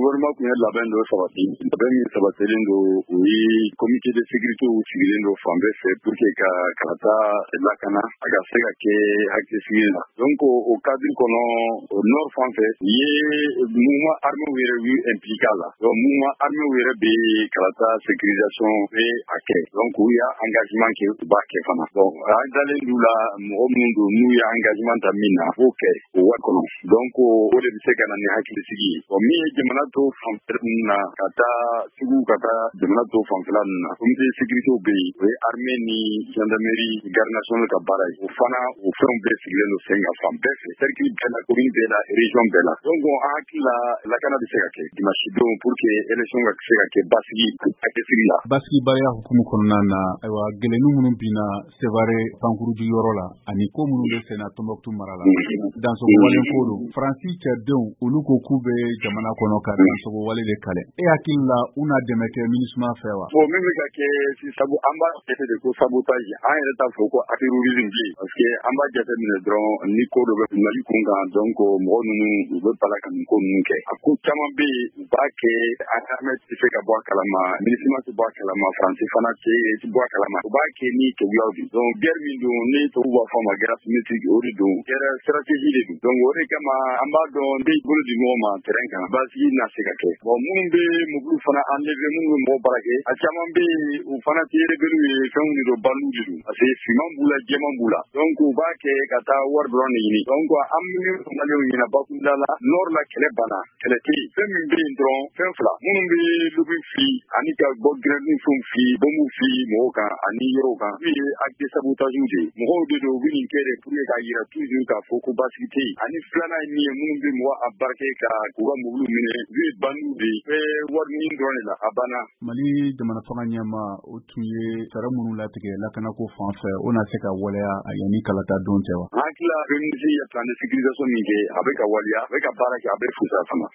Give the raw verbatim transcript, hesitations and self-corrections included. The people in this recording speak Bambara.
gouvernement kun ye labɛn dɔ sabati labɛn min sabatilen don o ye comité de sécurité sigilen don fan bɛɛ fɛ pour que ka kalata lakana a ka se ka kɛ hakilisigi la donc o cadre kɔnɔ o nord fan fɛ u ye mouvement armé yɛrɛ yu impliqué la donc mouvement armé yɛrɛ bɛ kalata sécurisation bɛ a kɛ donc u y'a engagement kɛ u b'a kɛ fana donc an dalen d'u la mɔgɔ minnu don n'u ye engagement ta min na a b'o kɛ o wari kɔnɔ donc o de bɛ se ka na ni hakilisigi ye bon min ye jamana to fanfɛla ninnu na ka taa sugu ka taa jamana to fanfɛla ninnu na comité de sécurité bɛ yen o ye armée ni gendarmerie garde nationale ka baara ye o fana o fɛnw bɛɛ sigilen don sen kan fan bɛɛ fɛ cercle bɛɛ la commune bɛɛ la région bɛɛ la donc an hakili la lakana bɛ se ka kɛ dimanche don pour que élection ka se ka kɛ basigi hakilisigi la. basigibaliya hukumu kɔnɔna na ayiwa gɛlɛnni minnu binna Sevare pankuruji yɔrɔ la ani ko minnu bɛ sen na Tombouctou mara la dansogo wale ko don Faransi cɛdenw olu ko k'u bɛ jamana kɔnɔ ka dansogo wale de kale e hakili la u na dɛmɛ kɛ MINUSMA fɛ wa? bon min bɛ ka kɛ si sabu an b'a jate de ko sabotage an yɛrɛ t'a fɔ ko terrorisme bilen parce que an b'a jate minɛ dɔrɔn ni ko dɔ bɛ Mali kun kan donc mɔgɔ ninnu u bɛ bala ka nin ko ninnu kɛ a ko caman bɛ yen u b'a kɛ an armée tɛ se ka bɔ a kalama MINUSMA tɛ bɔ a kalama Faransi fana tɛ bɔ a kalama u b'a kɛ ni kɛwuyaw de donc guerre min don ni tubabu b'a fɔ a ma guerre asymétrique o de don guerre stratégie de don donc o de kama an b'a dɔn n bɛ bolo di ɲɔgɔn ma terrain kan basigi na se ka kɛ bon minnu bɛ mobile fana enlever minnu bɛ mɔgɔ baara kɛ a caman bɛ yen u fana tɛ rebelle ye fɛnw de don bandiw de don parce que finman b'u la jɛman b'u la donc u b'a kɛ ka taa wari dɔrɔn de ɲini donc an bɛ maliɲɛnw ɲɛna bakurubaya la nord la kɛlɛ banna kɛlɛ tɛ yen fɛn min bɛ yen dɔrɔn fɛn fila minnu bɛ lobby fili ani ka bɔ grenade ni fɛnw fili bombe fili mɔgɔw kan ani yɔrɔw kan n'u ye acte de sabotage de ye mɔgɔw de don u bɛ nin kɛ de pour que k'a jira toujours k'a fɔ ko basigi tɛ yen ani filanan ye min ye minnu bɛ mɔgɔ embarqué ka k'u ka mobile minɛ olu ye bandiw de ye bɛɛ wari ɲini dɔrɔn de la a banna. Mali jamana fanga ɲɛma o tun ye sara minnu latigɛ lakanako fan fɛ o na se ka waleya yanni kalata don cɛ wa? an hakili la ministre ye plan de sécurisation min kɛ a bɛ ka waleya a bɛ ka baara kɛ a bɛ fusa fana